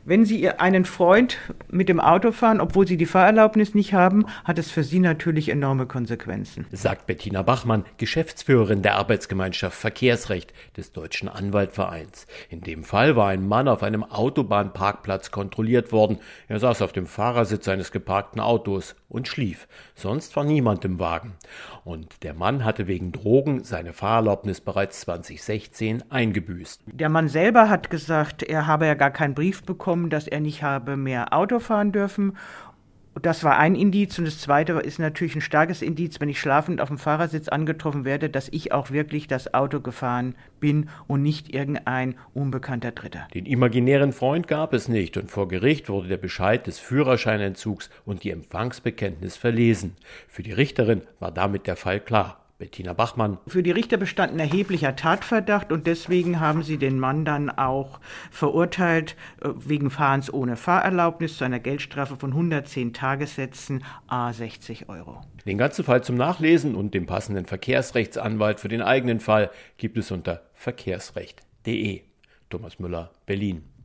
Wenn Sie einen Freund mit dem Auto fahren, obwohl Sie die Fahrerlaubnis nicht haben, hat es für Sie natürlich enorme Konsequenzen. Sagt Bettina Bachmann, Geschäftsführerin der Arbeitsgemeinschaft Verkehrsrecht des Deutschen Anwaltvereins. In dem Fall war ein Mann auf einem Autobahnparkplatz kontrolliert worden. Er saß auf dem Fahrersitz seines geparkten Autos und schlief. Sonst war niemand im Wagen. Und der Mann hatte wegen Drogen seine Fahrerlaubnis bereits 2016 eingebüßt. Der Mann selber hat gesagt, er habe ja gar keinen Brief bekommen, dass er nicht habe mehr Auto fahren dürfen. Das war ein Indiz und das zweite ist natürlich ein starkes Indiz, wenn ich schlafend auf dem Fahrersitz angetroffen werde, dass ich auch wirklich das Auto gefahren bin und nicht irgendein unbekannter Dritter. Den imaginären Freund gab es nicht und vor Gericht wurde der Bescheid des Führerscheinentzugs und die Empfangsbekenntnis verlesen. Für die Richterin war damit der Fall klar. Bettina Bachmann. Für die Richter bestand ein erheblicher Tatverdacht und deswegen haben sie den Mann dann auch verurteilt wegen Fahrens ohne Fahrerlaubnis zu einer Geldstrafe von 110 Tagessätzen à 60 Euro. Den ganzen Fall zum Nachlesen und den passenden Verkehrsrechtsanwalt für den eigenen Fall gibt es unter verkehrsrecht.de. Thomas Müller, Berlin.